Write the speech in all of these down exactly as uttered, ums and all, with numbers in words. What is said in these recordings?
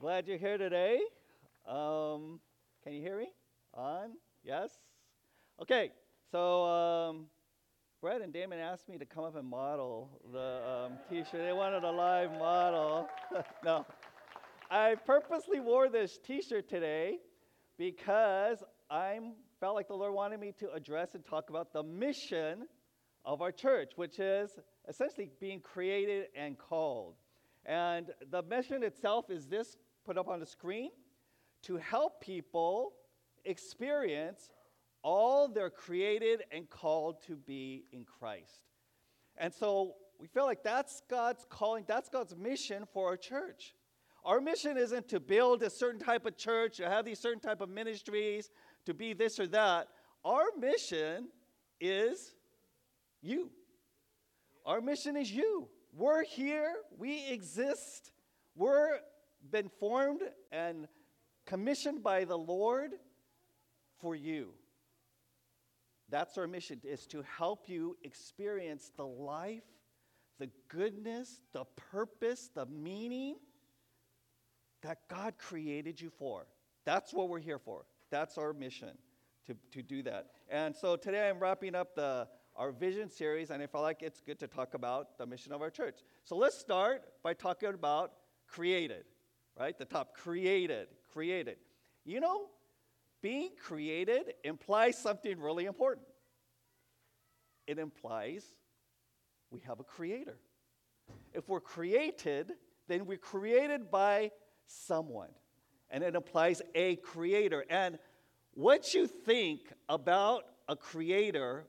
Glad you're here today. Um, can you hear me? On? Yes? Okay, so um, Brett and Damon asked me to come up and model the um, t-shirt. They wanted a live model. No, I purposely wore this t-shirt today because I felt like the Lord wanted me to address and talk about the mission of our church, which is essentially being created and called. And the mission itself is this, put up on the screen, to help people experience all they're created and called to be in Christ. And so we feel like that's God's calling, that's God's mission for our church. Our mission isn't to build a certain type of church, to have these certain type of ministries, to be this or that. Our mission is you. Our mission is you. We're here, we exist, we're been formed and commissioned by the Lord for you. That's our mission, is to help you experience the life, the goodness, the purpose, the meaning that God created you for. That's what we're here for. That's our mission, to, to do that. And so today I'm wrapping up the our vision series, and I felt like it's good to talk about the mission of our church. So let's start by talking about created, right? The top, created, created. You know, being created implies something really important. It implies we have a creator. If we're created, then we're created by someone, and it implies a creator. And what you think about a creator,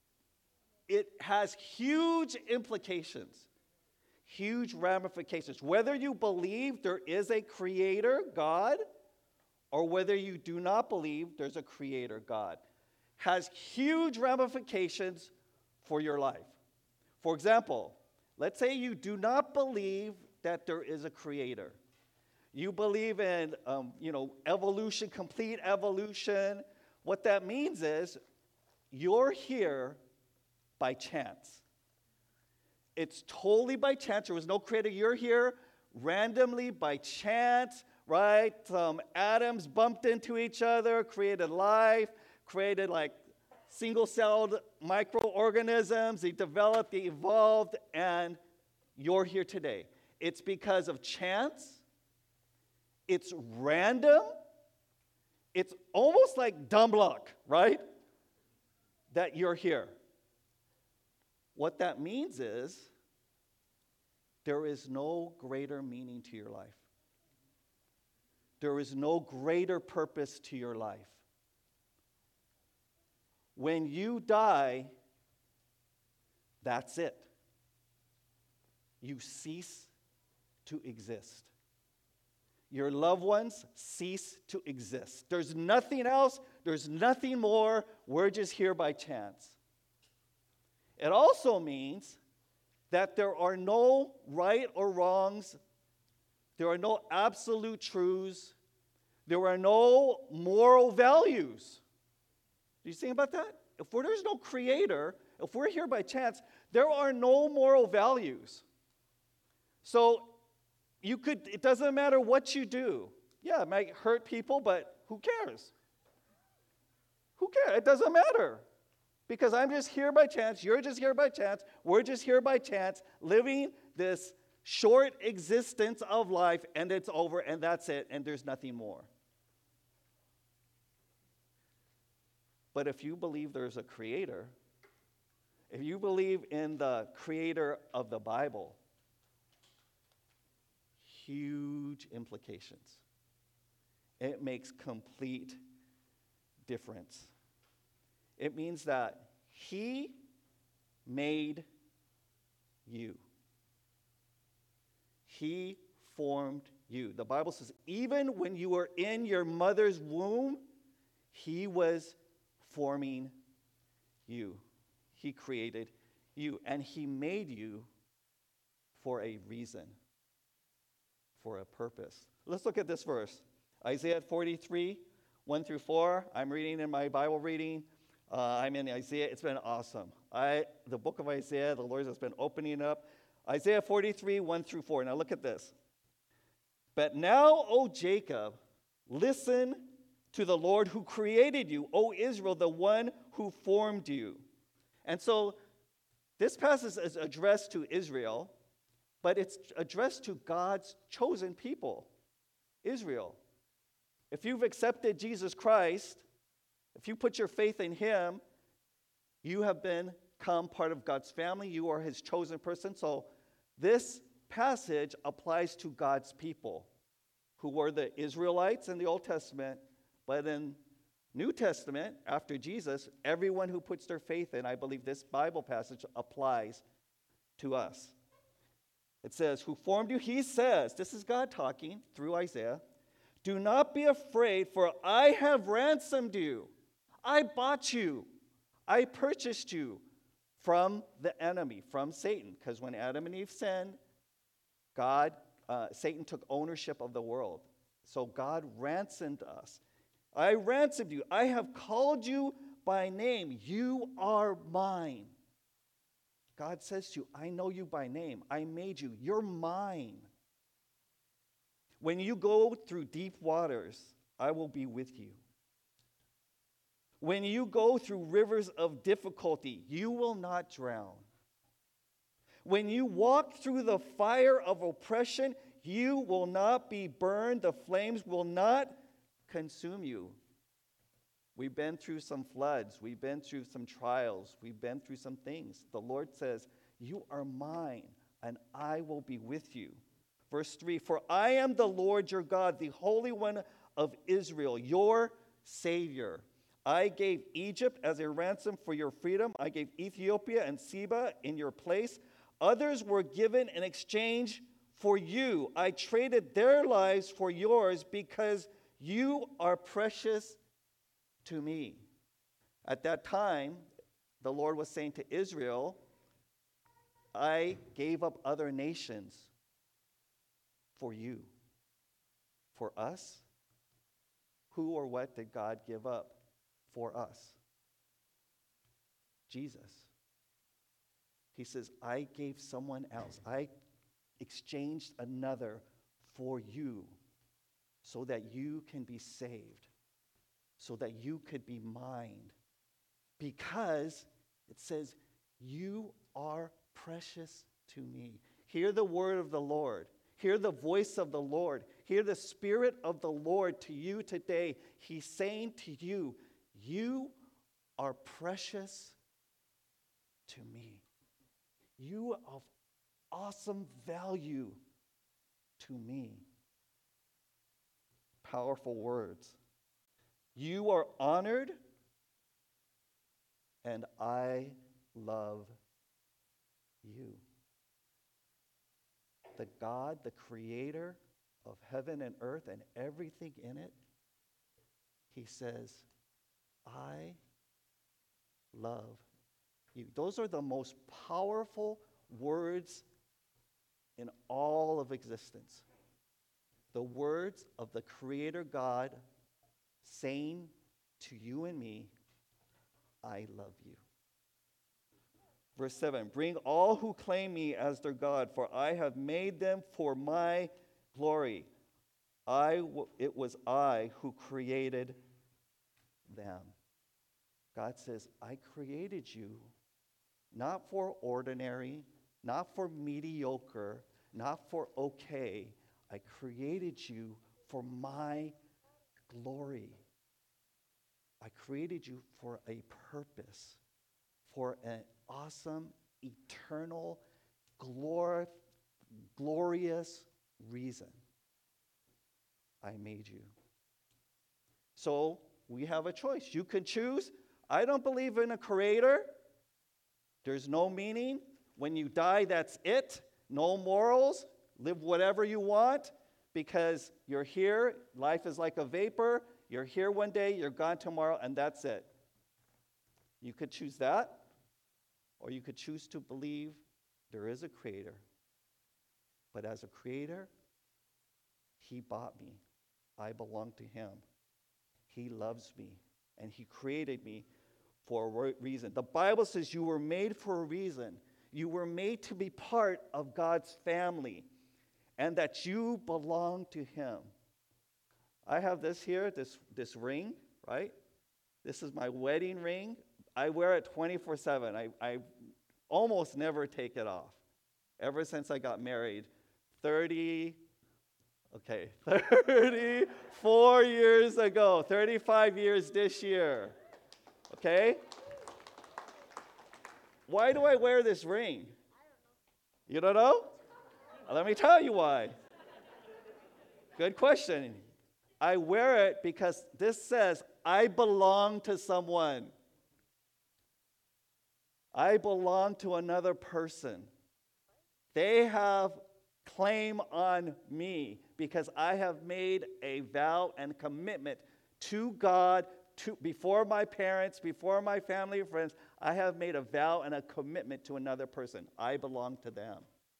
it has huge implications, huge ramifications. Whether you believe there is a creator, God, or whether you do not believe there's a creator, God, has huge ramifications for your life. For example, let's say you do not believe that there is a creator. You believe in, um, you know, evolution, complete evolution. What that means is you're here by chance. It's totally by chance. There was no creator. You're here randomly by chance, right? Some atoms bumped into each other, created life, created like single-celled microorganisms. They developed, they evolved, and you're here today. It's because of chance. It's random. It's almost like dumb luck, right? That you're here. What that means is there is no greater meaning to your life. There is no greater purpose to your life. When you die, that's it. You cease to exist. Your loved ones cease to exist. There's nothing else. There's nothing more. We're just here by chance. It also means that there are no right or wrongs. There are no absolute truths. There are no moral values. Do you think about that? If there's no creator, if we're here by chance, there are no moral values. So you could, it doesn't matter what you do. Yeah, it might hurt people, but who cares? Who cares? It doesn't matter. Because I'm just here by chance, you're just here by chance, we're just here by chance, living this short existence of life, and it's over, and that's it, and there's nothing more. But if you believe there's a creator, if you believe in the creator of the Bible, huge implications. It makes complete difference. It means that he made you. He formed you. The Bible says, even when you were in your mother's womb, he was forming you. He created you, and he made you for a reason, for a purpose. Let's look at this verse. Isaiah forty-three, one through four. I'm reading in my Bible reading. Uh, I'm in Isaiah. It's been awesome. I, the book of Isaiah, the Lord has been opening up. Isaiah forty-three, one through four. Now look at this. But now, O Jacob, listen to the Lord who created you, O Israel, the one who formed you. And so this passage is addressed to Israel, but it's addressed to God's chosen people, Israel. If you've accepted Jesus Christ, if you put your faith in him, you have become part of God's family. You are his chosen person. So this passage applies to God's people, who were the Israelites in the Old Testament, but in New Testament, after Jesus, everyone who puts their faith in, I believe this Bible passage applies to us. It says, who formed you, he says, this is God talking through Isaiah, do not be afraid, for I have ransomed you. I bought you. I purchased you from the enemy, from Satan. Because when Adam and Eve sinned, God, uh, Satan took ownership of the world. So God ransomed us. I ransomed you. I have called you by name. You are mine. God says to you, I know you by name. I made you. You're mine. When you go through deep waters, I will be with you. When you go through rivers of difficulty, you will not drown. When you walk through the fire of oppression, you will not be burned. The flames will not consume you. We've been through some floods. We've been through some trials. We've been through some things. The Lord says, you are mine, and I will be with you. Verse three, for I am the Lord your God, the Holy One of Israel, your Savior. I gave Egypt as a ransom for your freedom. I gave Ethiopia and Seba in your place. Others were given in exchange for you. I traded their lives for yours because you are precious to me. At that time, the Lord was saying to Israel, I gave up other nations for you. For us, who or what did God give up for us? Jesus. He says, I gave someone else. I exchanged another for you so that you can be saved, so that you could be mine. Because it says, you are precious to me. Hear the word of the Lord. Hear the voice of the Lord. Hear the Spirit of the Lord to you today. He's saying to you, you are precious to me. You are of awesome value to me. Powerful words. You are honored, and I love you. The God, the creator of heaven and earth and everything in it, he says, I love you. Those are the most powerful words in all of existence. The words of the Creator God saying to you and me, I love you. Verse seven, bring all who claim me as their God, for I have made them for my glory. I, it was I who created them. God says, I created you not for ordinary, not for mediocre, not for okay. I created you for my glory. I created you for a purpose, for an awesome, eternal, glor- glorious reason. I made you. So we have a choice. You can choose. I don't believe in a creator. There's no meaning. When you die, that's it. No morals. Live whatever you want because you're here. Life is like a vapor. You're here one day, you're gone tomorrow, and that's it. You could choose that, or you could choose to believe there is a creator. But as a creator, he bought me. I belong to him. He loves me, and he created me for a reason. The Bible says you were made for a reason. You were made to be part of God's family. and that you belong to him. I have this here, this, this ring, right? This is my wedding ring. I wear it twenty-four seven. I, I almost never take it off. Ever since I got married, thirty, okay, thirty-four years ago, thirty-five years this year, okay? Why do I wear this ring? You don't know? Let me tell you why. Good question. I wear it because this says, I belong to someone. I belong to another person. They have claim on me because I have made a vow and commitment to God, to, before my parents, before my family and friends. I have made a vow and a commitment to another person. I belong to them.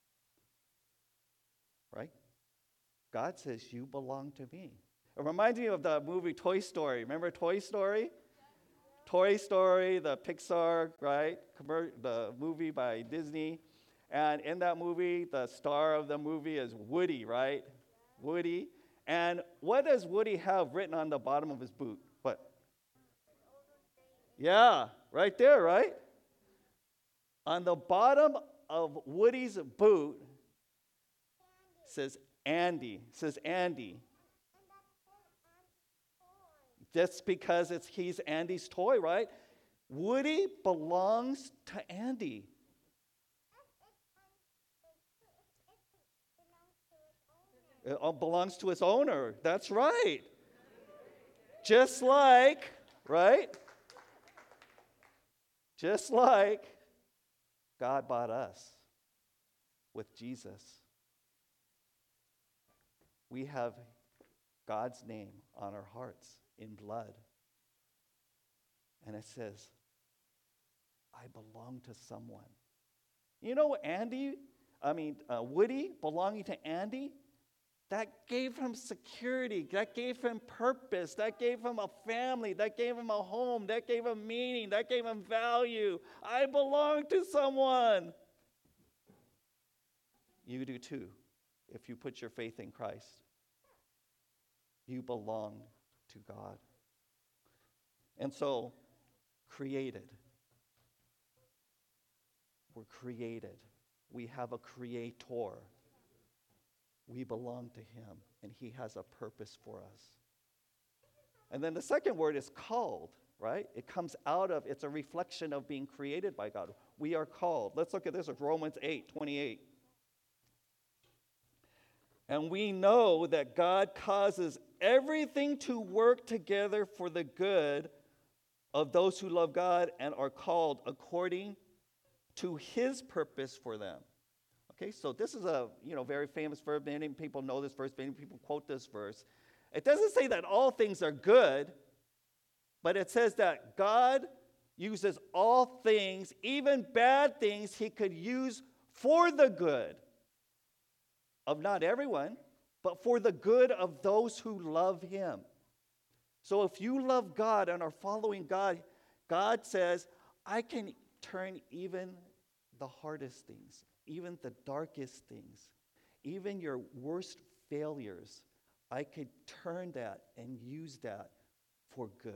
Right? God says, you belong to me. It reminds me of the movie Toy Story. Remember Toy Story? Toy Story, the Pixar, right? Commer- the movie by Disney. And in that movie, the star of the movie is Woody, right? Woody. And what does Woody have written on the bottom of his boot? What? Yeah, right there, right? On the bottom of Woody's boot says Andy. Says Andy. Just because it's he's Andy's toy, right? Woody belongs to Andy. It all belongs to its owner. That's right. Just like, right? Just like God bought us with Jesus. We have God's name on our hearts in blood. And it says, I belong to someone. You know, Andy, I mean, uh, Woody belonging to Andy, that gave him security, that gave him purpose, that gave him a family, that gave him a home, that gave him meaning, that gave him value. I belong to someone. You do too, if you put your faith in Christ. You belong to God. And so, created. We're created. We have a creator. We belong to him, and he has a purpose for us. And then the second word is called, right? It comes out of, it's a reflection of being created by God. We are called. Let's look at this with Romans eight twenty-eight. And we know that God causes everything to work together for the good of those who love God and are called according to his purpose for them. Okay, so this is a you know very famous verse. Many people know this verse. Many people quote this verse. It doesn't say that all things are good, but it says that God uses all things, even bad things, he could use for the good of not everyone, but for the good of those who love him. So if you love God and are following God, God says, I can turn even the hardest things, even the darkest things, even your worst failures, I could turn that and use that for good.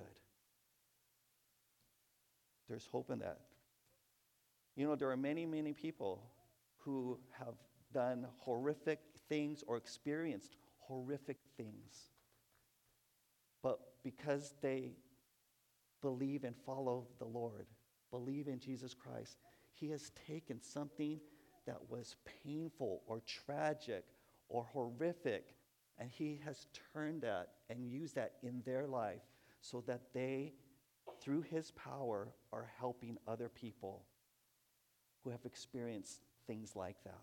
There's hope in that. You know, there are many, many people who have done horrific things or experienced horrific things. But because they believe and follow the Lord, believe in Jesus Christ, he has taken something that was painful or tragic or horrific, and he has turned that and used that in their life so that they, through his power, are helping other people who have experienced things like that.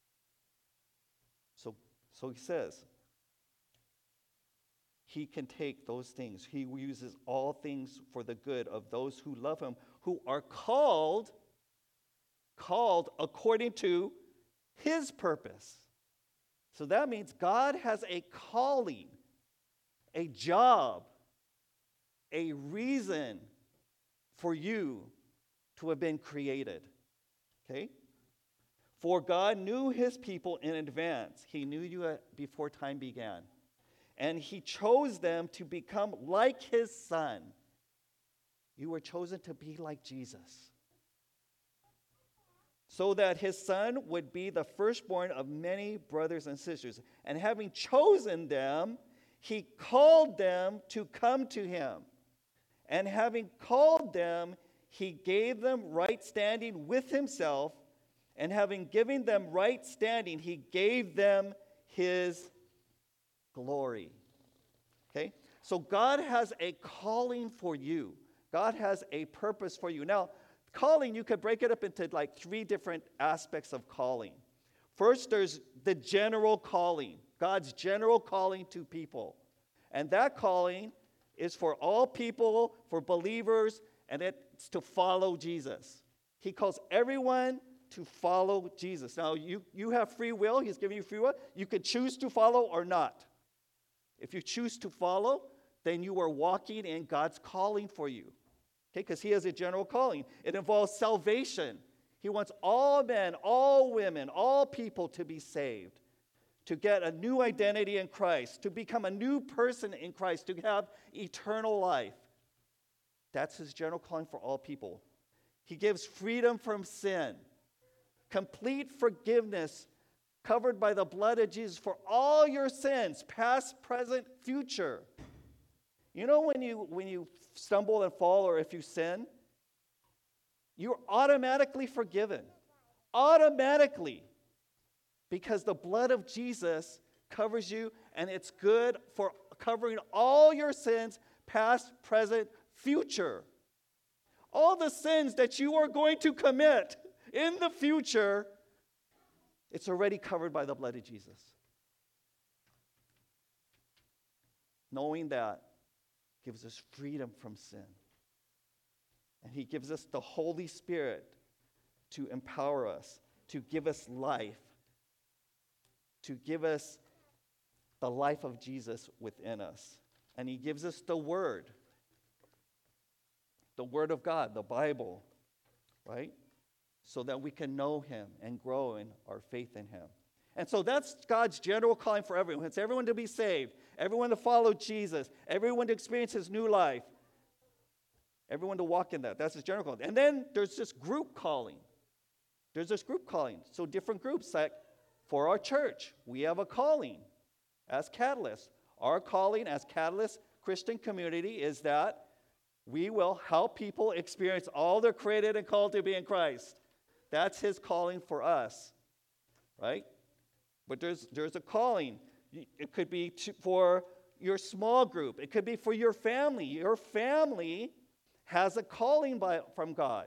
So, so he says, he can take those things. He uses all things for the good of those who love him, who are called, called according to his purpose. So that means God has a calling, a job, a reason for you to have been created. Okay? For God knew his people in advance. He knew you at, before time began. And he chose them to become like his son. You were chosen to be like Jesus, so that his son would be the firstborn of many brothers and sisters. And having chosen them, he called them to come to him. And having called them, he gave them right standing with himself. And having given them right standing, he gave them his glory. Okay? So God has a calling for you. God has a purpose for you. Now, calling, you could break it up into like three different aspects of calling. First, there's the general calling, God's general calling to people. And that calling is for all people, for believers, and it's to follow Jesus. He calls everyone to follow Jesus. Now, you, you have free will. He's giving you free will. You could choose to follow or not. If you choose to follow, then you are walking in God's calling for you. Okay, because he has a general calling. It involves salvation. He wants all men, all women, all people to be saved, to get a new identity in Christ, to become a new person in Christ, to have eternal life. That's his general calling for all people. He gives freedom from sin, complete forgiveness covered by the blood of Jesus for all your sins, past, present, future. You know when you when you stumble and fall, or if you sin, you're automatically forgiven. Automatically. Because the blood of Jesus covers you, and it's good for covering all your sins, past, present, future. All the sins that you are going to commit in the future, it's already covered by the blood of Jesus. Knowing that gives us freedom from sin. And he gives us the Holy Spirit to empower us, to give us life, to give us the life of Jesus within us. And he gives us the Word, the Word of God, the Bible, right? So that we can know him and grow in our faith in him. And so that's God's general calling for everyone. It's everyone to be saved, everyone to follow Jesus, everyone to experience his new life, everyone to walk in that. That's his general calling. And then there's this group calling. There's this group calling. So different groups, like for our church, we have a calling as Catalyst. Our calling as Catalyst Christian Community is that we will help people experience all they're created and called to be in Christ. That's his calling for us, right? But there's there's a calling. It could be to, for your small group. It could be for your family. Your family has a calling by, from God.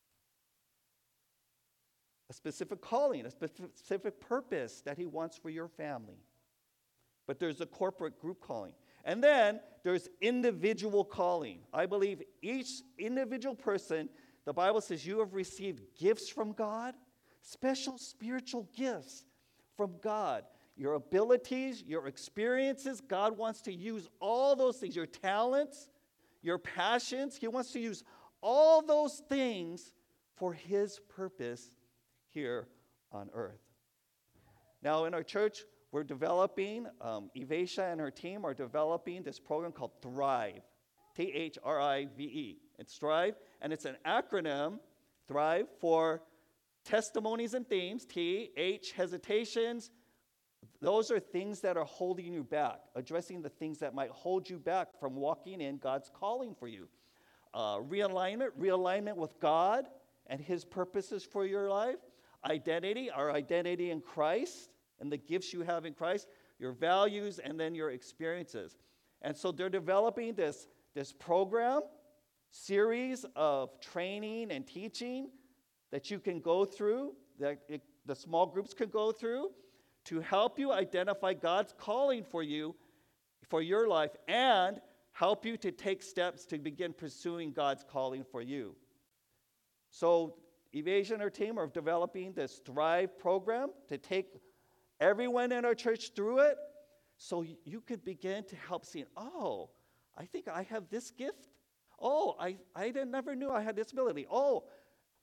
A specific calling, a specific purpose that he wants for your family. But there's a corporate group calling. And then there's individual calling. I believe each individual person, the Bible says you have received gifts from God, special spiritual gifts from God. Your abilities, your experiences, God wants to use all those things, your talents, your passions. He wants to use all those things for his purpose here on earth. Now, in our church, we're developing, um, Evasia and her team are developing this program called Thrive, T H R I V E. It's Thrive, and it's an acronym, Thrive, for testimonies and themes, T, H, hesitations. Those are things that are holding you back, addressing the things that might hold you back from walking in God's calling for you. Uh, realignment, realignment with God and his purposes for your life. Identity, our identity in Christ and the gifts you have in Christ, your values, and then your experiences. And so they're developing this, this program, series of training and teaching that you can go through, that it, the small groups can go through, to help you identify God's calling for you, for your life, and help you to take steps to begin pursuing God's calling for you. So Evasia and her team are developing this Thrive program to take everyone in our church through it, so you could begin to help see, oh, I think I have this gift. Oh, I, I didn't, never knew I had this ability. Oh,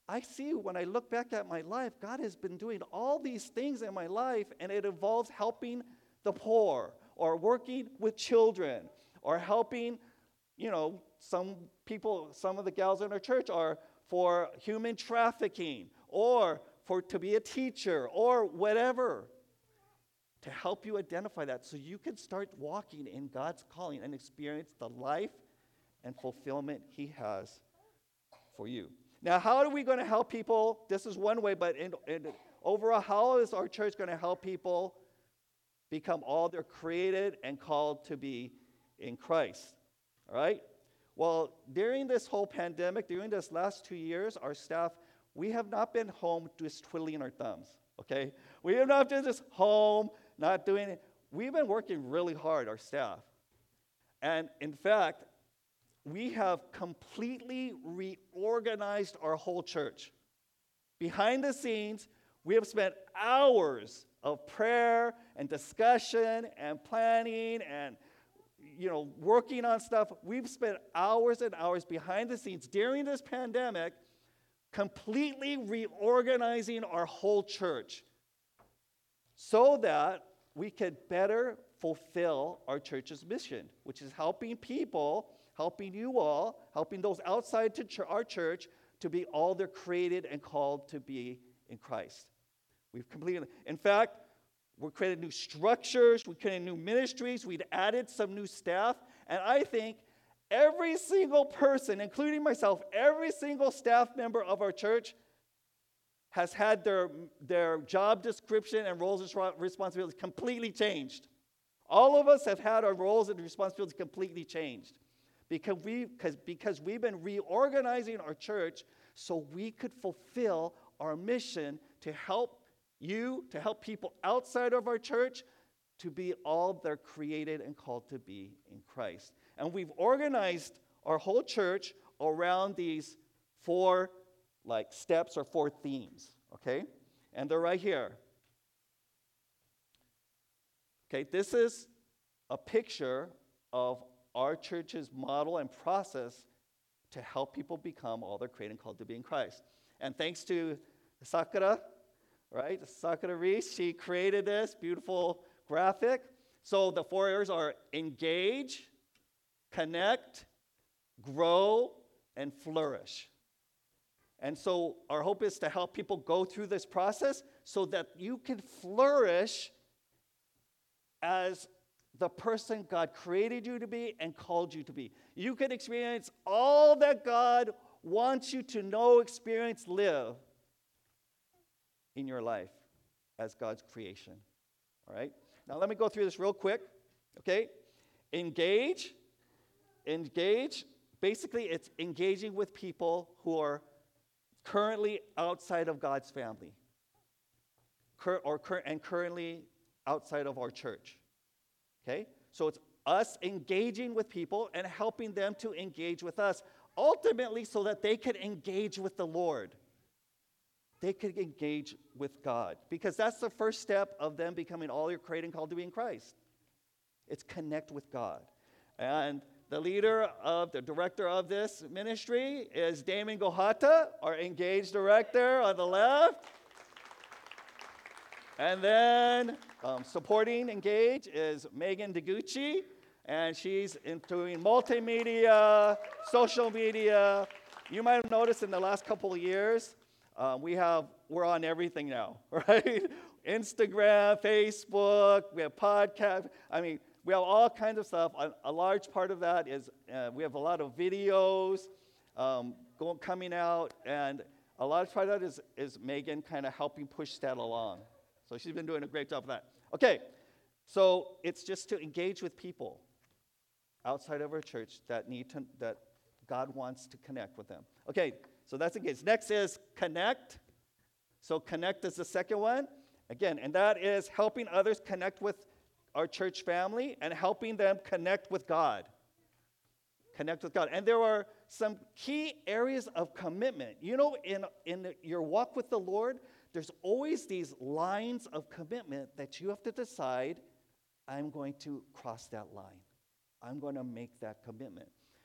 I see when I look back at my life, God has been doing all these things in my life, and it involves helping the poor, or working with children, or helping, you know, some people, some of the gals in our church are for human trafficking, or for to be a teacher, or whatever, to help you identify that so you can start walking in God's calling and experience the life and fulfillment he has for you. Now, how are we going to help people? This is one way, but in, in, overall, how is our church going to help people become all they're created and called to be in Christ? All right? Well, during this whole pandemic, during this last two years, our staff, we have not been home just twiddling our thumbs, okay? We have not been just home, not doing it. We've been working really hard, our staff. And in fact, we have completely reorganized our whole church. Behind the scenes, we have spent hours of prayer and discussion and planning and, you know, working on stuff. We've spent hours and hours behind the scenes during this pandemic completely reorganizing our whole church so that we could better fulfill our church's mission, which is helping people, helping you all, helping those outside to ch- our church to be all they're created and called to be in Christ. We've completed, in fact, we created new structures, we created new ministries, we'd added some new staff, and I think every single person, including myself, every single staff member of our church has had their, their job description and roles and responsibilities completely changed. All of us have had our roles and responsibilities completely changed because, we, because, because we've been reorganizing our church so we could fulfill our mission to help you, to help people outside of our church to be all they're created and called to be in Christ. And we've organized our whole church around these four like steps or four themes, okay? And they're right here. Okay, this is a picture of our church's model and process to help people become all they're created and called to be in Christ. And thanks to Sakura, right? Sakura Reese, she created this beautiful graphic. So the four areas are engage, connect, grow, and flourish. And so our hope is to help people go through this process so that you can flourish as the person God created you to be and called you to be. You can experience all that God wants you to know, experience, live in your life as God's creation. All right? Now let me go through this real quick. Okay? Engage. Engage. Basically, it's engaging with people who are currently outside of God's family, Cur- or cur- and currently outside of our church. Okay? So it's us engaging with people and helping them to engage with us, ultimately so that they can engage with the Lord. They could engage with God, because that's the first step of them becoming all you're created and called to be in Christ. It's connect with God. And the leader of, the director of this ministry is Damon Gohata, our engaged director on the left. And then um, supporting Engage is Megan DeGucci, and she's in doing multimedia, social media. You might have noticed in the last couple of years, uh, we have, we're on everything now, right? Instagram, Facebook, we have podcasts. I mean, we have all kinds of stuff. A, a large part of that is uh, we have a lot of videos um, going, coming out, and a large part of that is, is Megan kind of helping push that along. So she's been doing a great job of that. Okay, so it's just to engage with people outside of our church that need to, that God wants to connect with them. Okay, so that's engage. Next is connect. So connect is the second one. Again, and that is helping others connect with our church family and helping them connect with God. Connect with God. And there are some key areas of commitment. You know, in, in your walk with the Lord, there's always these lines of commitment that you have to decide, I'm going to cross that line. I'm going to make that commitment.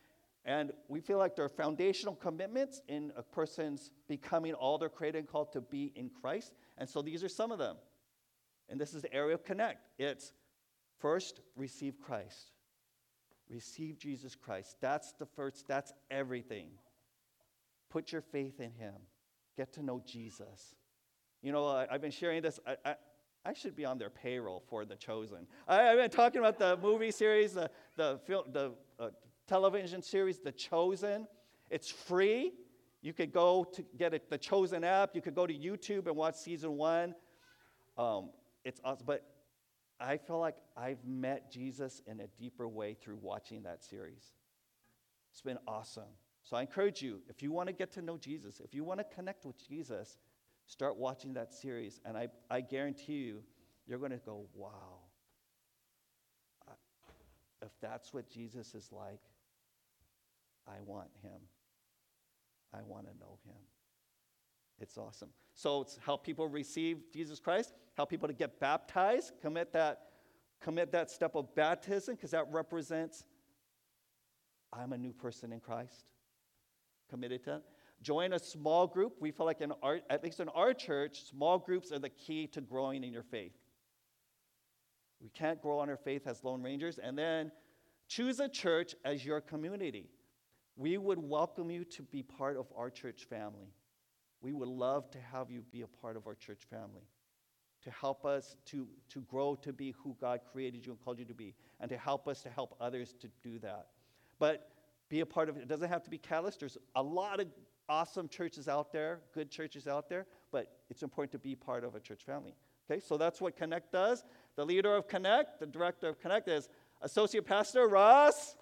And we feel like there are foundational commitments in a person's becoming all they're created and called to be in Christ. And so these are some of them. And this is the area of connect. It's first, receive Christ. Receive Jesus Christ. That's the first, that's everything. Put your faith in him. Get to know Jesus. You know, I, I've been sharing this. I, I, I should be on their payroll for The Chosen. I, I've been talking about the movie series, the, the, film, the uh, television series, The Chosen. It's free. You could go to get it, the Chosen app. You could go to YouTube and watch season one. Um, it's awesome. But I feel like I've met Jesus in a deeper way through watching that series. It's been awesome. So I encourage you, if you want to get to know Jesus, if you want to connect with Jesus, start watching that series. And I, I guarantee you, you're going to go, wow. I, if that's what Jesus is like, I want him. I want to know him. It's awesome. So it's help people receive Jesus Christ, help people to get baptized, commit that, commit that step of baptism, because that represents I'm a new person in Christ. Committed to that. Join a small group. We feel like in our, at least in our church, small groups are the key to growing in your faith. We can't grow on our faith as Lone Rangers. And then choose a church as your community. We would welcome you to be part of our church family. We would love to have you be a part of our church family, to help us to, to grow to be who God created you and called you to be, and to help us to help others to do that. But be a part of it. It doesn't have to be Catalyst. There's a lot of awesome churches out there, good churches out there, but it's important to be part of a church family. Okay, so that's what Connect does. The leader of Connect, the director of Connect is Associate Pastor Ross.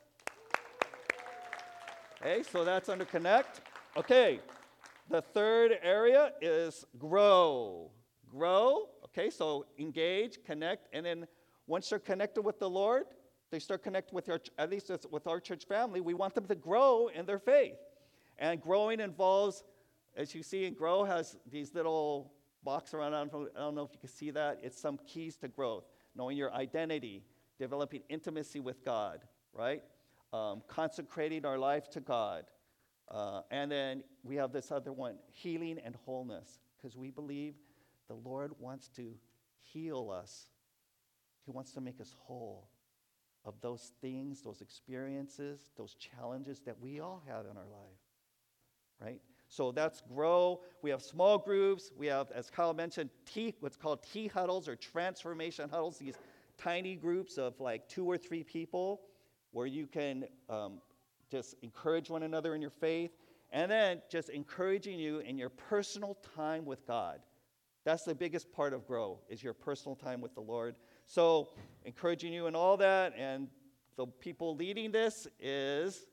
Okay, so that's under Connect. Okay, the third area is grow. Grow, okay, so engage, connect, and then once they're connected with the Lord, they start connecting with our, at least with our church family, we want them to grow in their faith. And growing involves, as you see, and Grow has these little box around, I don't know, I don't know if you can see that, it's some keys to growth. Knowing your identity, developing intimacy with God, right? Um, consecrating our life to God. Uh, and then we have this other one, healing and wholeness, because we believe the Lord wants to heal us. He wants to make us whole of those things, those experiences, those challenges that we all have in our life, right? So that's Grow. We have small groups. We have, as Kyle mentioned, T, what's called T huddles or transformation huddles, these tiny groups of like two or three people where you can um, just encourage one another in your faith, and then just encouraging you in your personal time with God. That's the biggest part of Grow, is your personal time with the Lord. So encouraging you in all that, and the people leading this is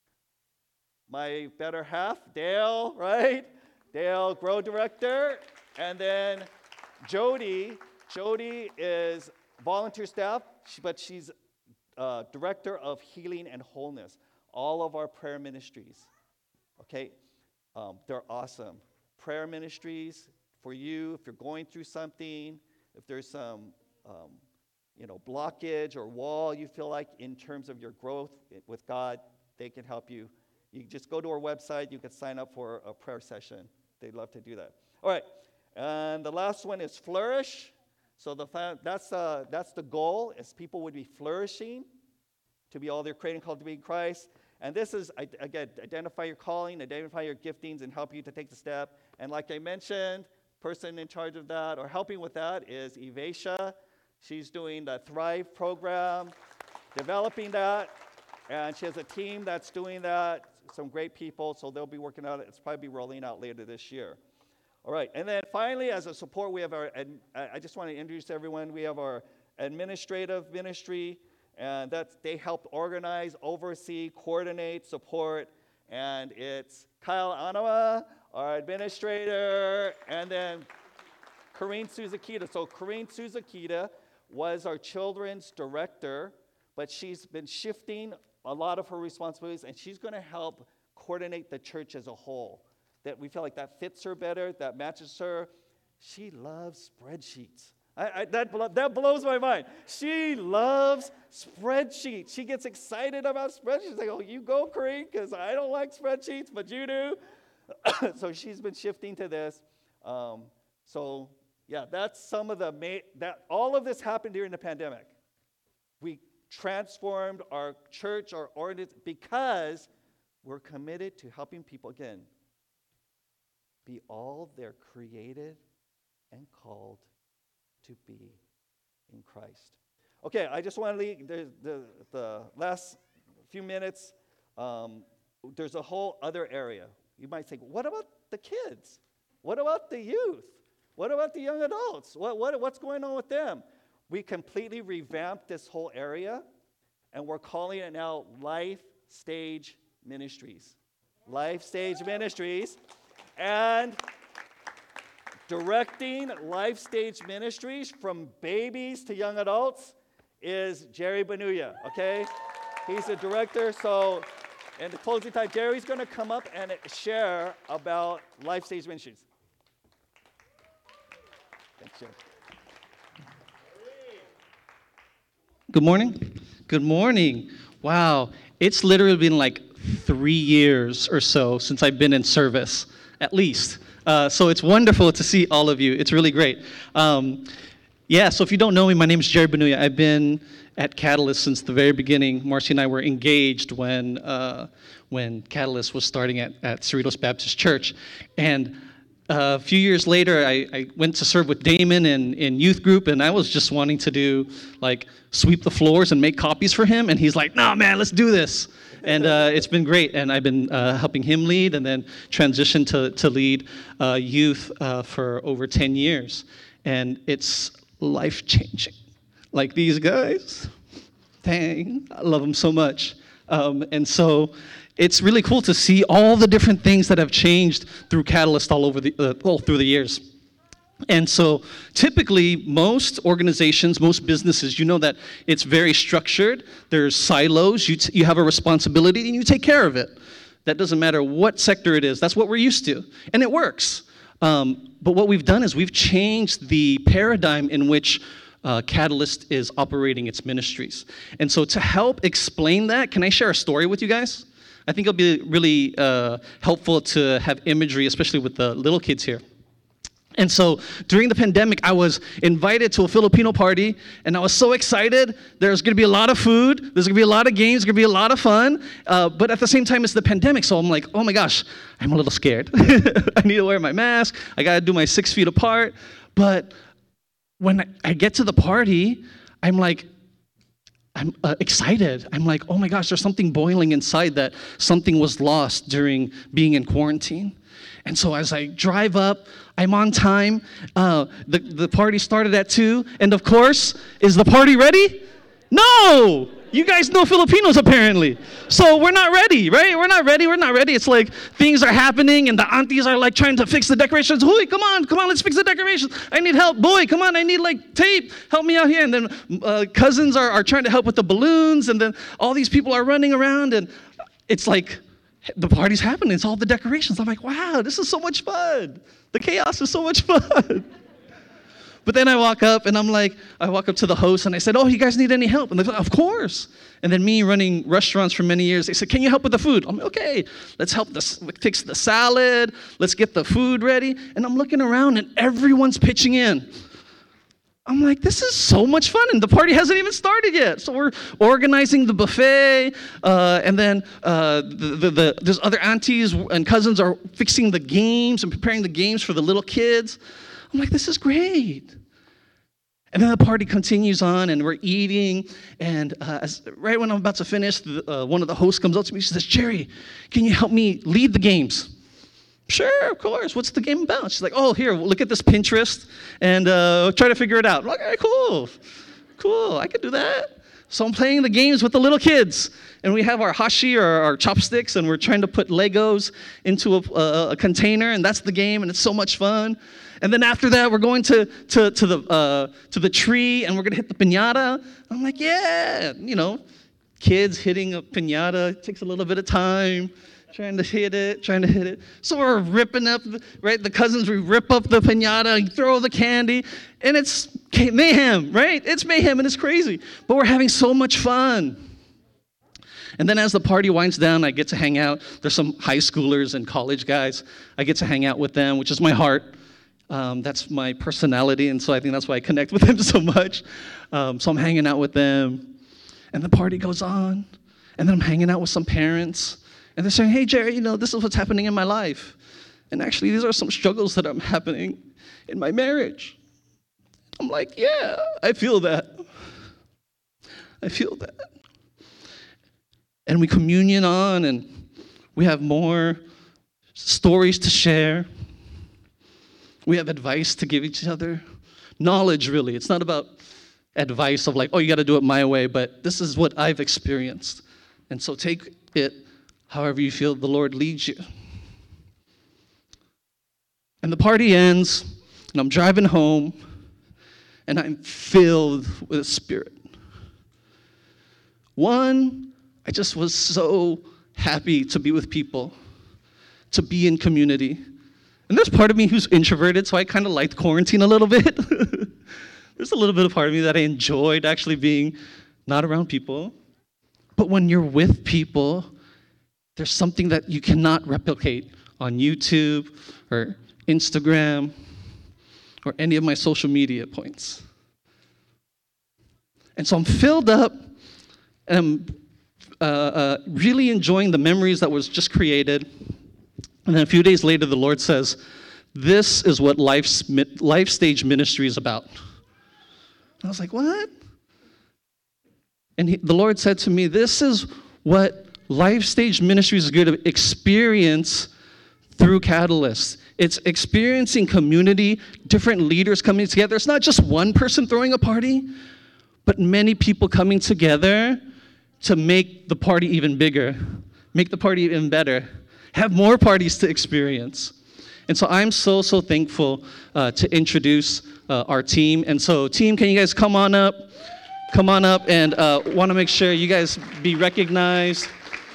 my better half, Dale, right? Dale, Grow Director. And then Jody. Jody is volunteer staff, but she's uh, Director of Healing and Wholeness. All of our prayer ministries, okay? Um, they're awesome. Prayer ministries for you, if you're going through something, if there's some, um, you know, blockage or wall you feel like in terms of your growth with God, they can help you. You just go to our website. You can sign up for a prayer session. They'd love to do that. All right, and the last one is Flourish. So the fa- that's uh, that's the goal, is people would be flourishing, to be all they're creating, called to be in Christ. And this is, again, identify your calling, identify your giftings, and help you to take the step. And like I mentioned, person in charge of that or helping with that is Evasha. She's doing the Thrive program, developing that, and she has a team that's doing that, some great people, so they'll be working on it. It's probably be rolling out later this year. All right, and then finally, as a support, we have our, I just want to introduce everyone, we have our administrative ministry, and that's, they help organize, oversee, coordinate, support, and it's Kyle Anawa, our administrator, and then Corrine Suzakita. So Corrine Suzakita was our children's director, but she's been shifting a lot of her responsibilities, and she's going to help coordinate the church as a whole. That we feel like that fits her better, that matches her. She loves spreadsheets. I, I, that, blo- that blows my mind. She loves spreadsheets. She gets excited about spreadsheets. She's like, oh, you go, Kareem, because I don't like spreadsheets, but you do. So she's been shifting to this. Um, so, yeah, that's some of the, ma- that all of this happened during the pandemic. We transformed our church, our ordinance, because we're committed to helping people, again, be all they're created and called to be in Christ. Okay, I just want to leave the, the, the last few minutes. Um, there's a whole other area. You might think, what about the kids? What about the youth? What about the young adults? What, what, what's going on with them? We completely revamped this whole area, and we're calling it now Life Stage Ministries. Life Stage Ministries. And directing Life Stage Ministries from babies to young adults is Jerry Benuya, okay? He's the director, so in the closing time, Jerry's going to come up and share about Life Stage Ministries. Thanks, Jerry. Good morning. Good morning. Wow, it's literally been like three years or so since I've been in service, at least. Uh, so it's wonderful to see all of you. It's really great. Um, yeah, so if you don't know me, my name is Jerry Benuya. I've been at Catalyst since the very beginning. Marcy and I were engaged when uh, when Catalyst was starting at, at Cerritos Baptist Church. And uh, a few years later, I, I went to serve with Damon in, in youth group, and I was just wanting to do, like, sweep the floors and make copies for him. And he's like, no, man, let's do this. And uh, it's been great, and I've been uh, helping him lead and then transition to, to lead uh, youth uh, for over ten years. And it's life-changing. Like these guys, dang, I love them so much. Um, and so it's really cool to see all the different things that have changed through Catalyst all over the, uh, well, through the years. And so typically most organizations, most businesses, you know that it's very structured. There's silos. You, t- you have a responsibility and you take care of it. That doesn't matter what sector it is. That's what we're used to. And it works. Um, but what we've done is we've changed the paradigm in which uh, Catalyst is operating its ministries. And so to help explain that, can I share a story with you guys? I think it'll be really uh, helpful to have imagery, especially with the little kids here. And so during the pandemic, I was invited to a Filipino party, and I was so excited. There's going to be a lot of food. There's going to be a lot of games. There's going to be a lot of fun. Uh, but at the same time, it's the pandemic, so I'm like, oh my gosh, I'm a little scared. I need to wear my mask. I got to do my six feet apart. But when I, I get to the party, I'm like, I'm uh, excited. I'm like, oh my gosh, there's something boiling inside that something was lost during being in quarantine. And so as I drive up, I'm on time. Uh, the, the party started at two. And of course, is the party ready? No! You guys know Filipinos apparently. So we're not ready, right? We're not ready. We're not ready. It's like things are happening and the aunties are like trying to fix the decorations. Hoy, come on, come on, let's fix the decorations. I need help. Boy, come on, I need like tape. Help me out here. And then uh, cousins are, are trying to help with the balloons. And then all these people are running around. And it's like, the party's happening. It's all the decorations. I'm like, wow, this is so much fun. The chaos is so much fun. But then I walk up and I'm like, I walk up to the host and I said, oh, you guys need any help? And they're like, of course. And then me running restaurants for many years, they said, can you help with the food? I'm like, okay, let's help this, fix the salad. Let's get the food ready. And I'm looking around and everyone's pitching in. I'm like, this is so much fun, and the party hasn't even started yet. So we're organizing the buffet, uh, and then uh, the, the, the, there's other aunties and cousins are fixing the games and preparing the games for the little kids. I'm like, this is great. And then the party continues on, and we're eating, and uh, as, right when I'm about to finish, the, uh, one of the hosts comes up to me. She says, Jerry, can you help me lead the games? Sure, of course. What's the game about? She's like, oh, here, look at this Pinterest and uh, try to figure it out. I'm like, all right, cool. Cool, I could do that. So I'm playing the games with the little kids. And we have our hashi or our chopsticks, and we're trying to put Legos into a, a, a container, and that's the game, and it's so much fun. And then after that, we're going to, to, to, the, uh, to the tree, and we're going to hit the piñata. I'm like, yeah, you know, kids hitting a piñata takes a little bit of time. trying to hit it, trying to hit it. So we're ripping up, the, right? The cousins, we rip up the piñata and throw the candy, and it's mayhem, right? It's mayhem and it's crazy, but we're having so much fun. And then as the party winds down, I get to hang out. There's some high schoolers and college guys. I get to hang out with them, which is my heart. Um, that's my personality, and so I think that's why I connect with them so much. Um, so I'm hanging out with them, and the party goes on, and then I'm hanging out with some parents, and they're saying, hey, Jerry, you know, this is what's happening in my life. And actually, these are some struggles that are happening in my marriage. I'm like, yeah, I feel that. I feel that. And we communion on, and we have more stories to share. We have advice to give each other. Knowledge, really. It's not about advice of like, oh, you got to do it my way, but this is what I've experienced. And so take it however you feel the Lord leads you. And the party ends, and I'm driving home, and I'm filled with the Spirit. One, I just was so happy to be with people, to be in community. And there's part of me who's introverted, so I kind of liked quarantine a little bit. There's a little bit of part of me that I enjoyed actually being not around people. But when you're with people, there's something that you cannot replicate on YouTube or Instagram or any of my social media points. And so I'm filled up, and I'm uh, uh, really enjoying the memories that was just created. And then a few days later, the Lord says, this is what life's, life stage ministry is about. I was like, what? And he, the Lord said to me, this is what life stage ministry is going to experience through Catalyst. It's experiencing community, different leaders coming together. It's not just one person throwing a party, but many people coming together to make the party even bigger, make the party even better, have more parties to experience. And so I'm so, so thankful uh, to introduce uh, our team. And so team, can you guys come on up? Come on up, and uh, want to make sure you guys be recognized.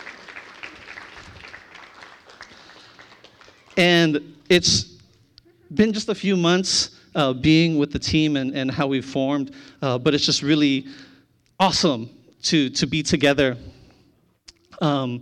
And it's been just a few months uh, being with the team and, and how we've formed, uh, but it's just really awesome to, to be together. Um,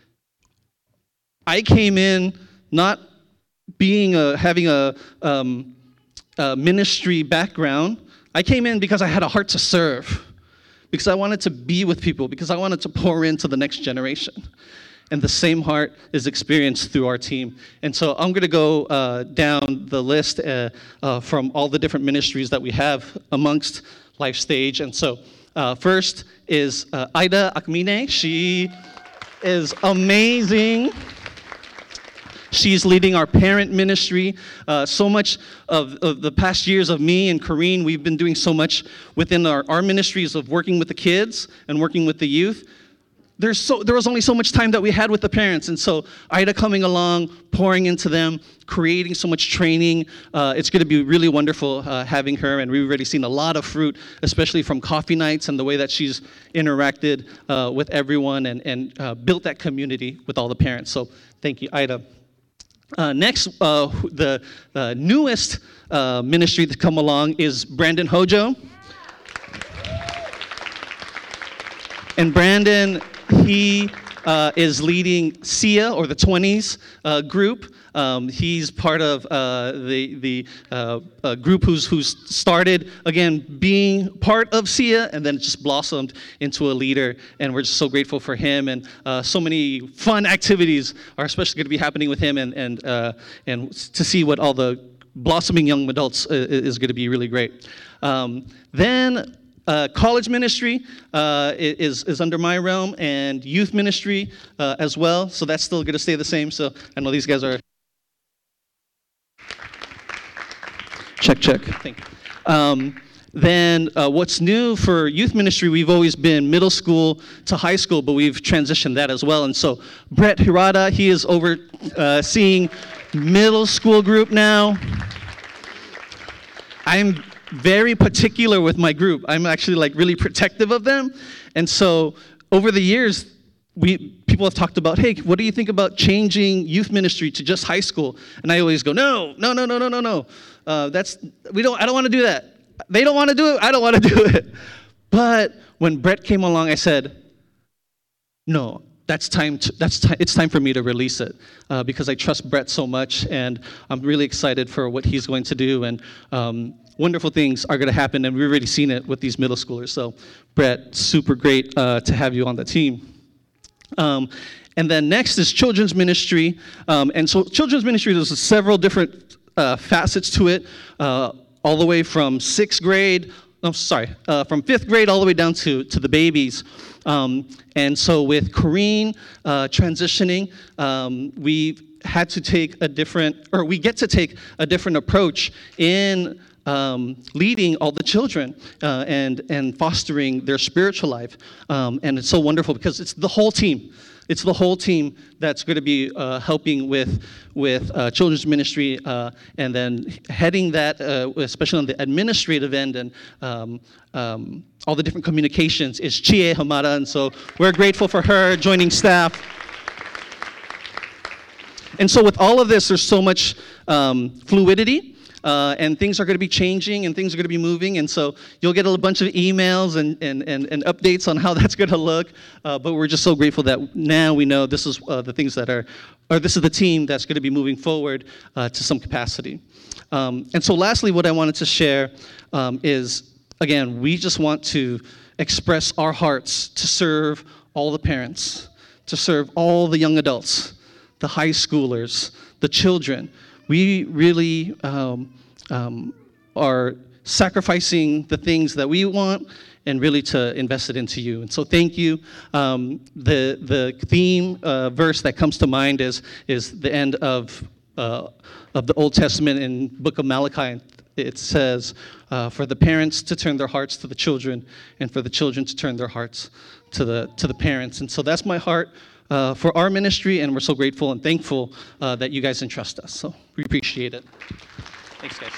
I came in not being a, having a, um, a ministry background. I came in because I had a heart to serve, because I wanted to be with people, because I wanted to pour into the next generation. And the same heart is experienced through our team. And so I'm going to go uh, down the list uh, uh, from all the different ministries that we have amongst Life Stage. And so uh, first is uh, Ida Akmine. She is amazing. She's leading our parent ministry. Uh, so much of, of the past years of me and Corrine, we've been doing so much within our, our ministries of working with the kids and working with the youth. There's so, there was only so much time that we had with the parents, and so Ida coming along, pouring into them, creating so much training. Uh, it's going to be really wonderful uh, having her, and we've already seen a lot of fruit, especially from coffee nights and the way that she's interacted uh, with everyone and, and uh, built that community with all the parents. So thank you, Ida. Uh, next, uh, the uh, newest uh, ministry to come along is Brandon Hojo. And Brandon, he uh, is leading S I A, or the twenties uh, group. Um, he's part of uh, the the uh, uh, group who's who's started, again, being part of S I A, and then just blossomed into a leader. And we're just so grateful for him. And uh, so many fun activities are especially going to be happening with him, and and uh, and to see what all the blossoming young adults uh, is going to be really great. Um, then. Uh, college ministry uh, is, is under my realm, and youth ministry uh, as well, so that's still going to stay the same. So I know these guys are... Check, check. Thank you. Um, then uh, what's new for youth ministry, we've always been middle school to high school, but we've transitioned that as well. And so Brett Hirata, he is overseeing uh, middle school group now. I'm very particular with my group. I'm actually like really protective of them. And so over the years, we people have talked about, hey, what do you think about changing youth ministry to just high school? And I always go, no, no, no, no, no, no, no. Uh, that's we don't. I don't want to do that. They don't want to do it. I don't want to do it. But when Brett came along, I said, no, that's time. To, that's ti- it's time for me to release it uh, because I trust Brett so much, and I'm really excited for what he's going to do. And um, wonderful things are going to happen, and we've already seen it with these middle schoolers. So, Brett, super great uh, to have you on the team. Um, and then next is children's ministry. Um, and so children's ministry, there's several different uh, facets to it, uh, all the way from sixth grade, I'm sorry, uh, from fifth grade all the way down to, to the babies. Um, and so with Corrine uh, transitioning, um, we had to take a different, or we get to take a different approach in Um, leading all the children uh, and and fostering their spiritual life. Um, and it's so wonderful because it's the whole team. It's the whole team that's going to be uh, helping with with uh, children's ministry uh, and then heading that, uh, especially on the administrative end and um, um, all the different communications, is Chie Hamada. And so we're grateful for her joining staff. And so with all of this, there's so much um, fluidity. Uh, and things are going to be changing, and things are going to be moving, and so you'll get a bunch of emails and, and, and, and updates on how that's going to look, uh, but we're just so grateful that now we know this is uh, the things that are, or this is the team that's going to be moving forward uh, to some capacity. Um, and so lastly, what I wanted to share um, is, again, we just want to express our hearts to serve all the parents, to serve all the young adults, the high schoolers, the children. We really um, um, are sacrificing the things that we want and really to invest it into you. And so thank you. Um, the the theme uh, verse that comes to mind is is the end of uh, of the Old Testament in book of Malachi. It says, uh, for the parents to turn their hearts to the children, and for the children to turn their hearts to the to the parents. And so that's my heart Uh, for our ministry, and we're so grateful and thankful uh, that you guys entrust us. So we appreciate it. Thanks, guys.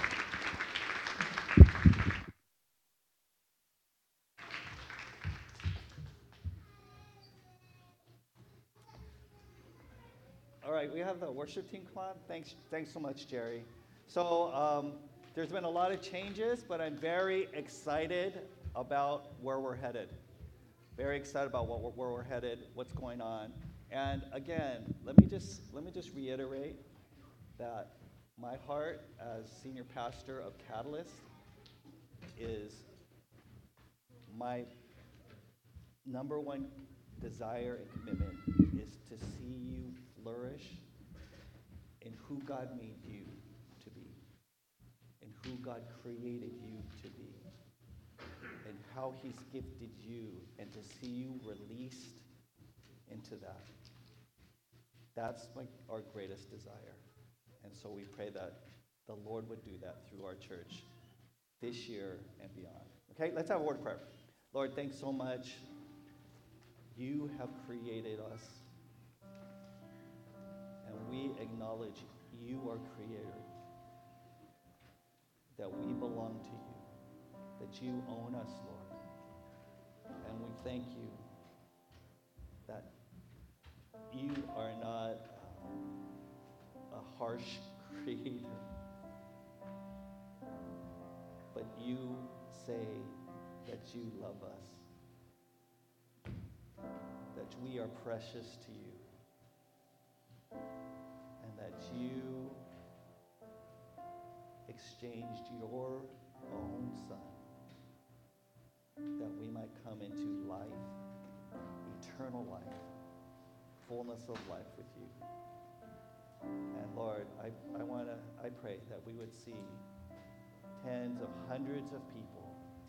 All right, we have the worship team come on. Thanks, thanks so much, Jerry. So um, there's been a lot of changes, but I'm very excited about where we're headed. Very excited about what, where we're headed, what's going on. And again, let me just let me just reiterate that my heart as senior pastor of Catalyst is my number one desire and commitment is to see you flourish in who God made you to be, in who God created you to be, and how he's gifted you, and to see you released into that. That's like our greatest desire. And so we pray that the Lord would do that through our church this year and beyond. Okay, let's have a word of prayer. Lord, thanks so much. You have created us. And we acknowledge you are creator. That we belong to you. That you own us, Lord. And we thank you that you are not a harsh creator, but you say that you love us, that we are precious to you, and that you exchanged your own son that we might come into life, eternal life, fullness of life with you. And Lord, I, I want to, I pray that we would see tens of hundreds of people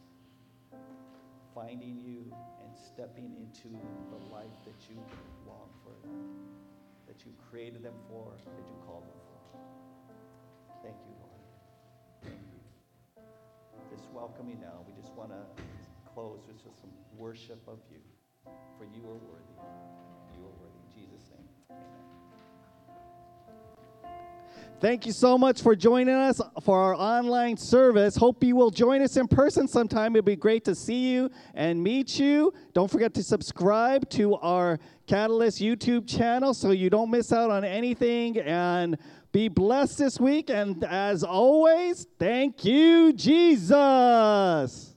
finding you and stepping into the life that you long for them, that you created them for, that you called them for. Thank you, Lord. Thank you. Just welcome you now. We just want to close with just some worship of you, for you are worthy. You are worthy. In Jesus' name, amen. Thank you so much for joining us for our online service. Hope you will join us in person sometime. It'll be great to see you and meet you. Don't forget to subscribe to our Catalyst YouTube channel so you don't miss out on anything. And be blessed this week. And as always, thank you, Jesus.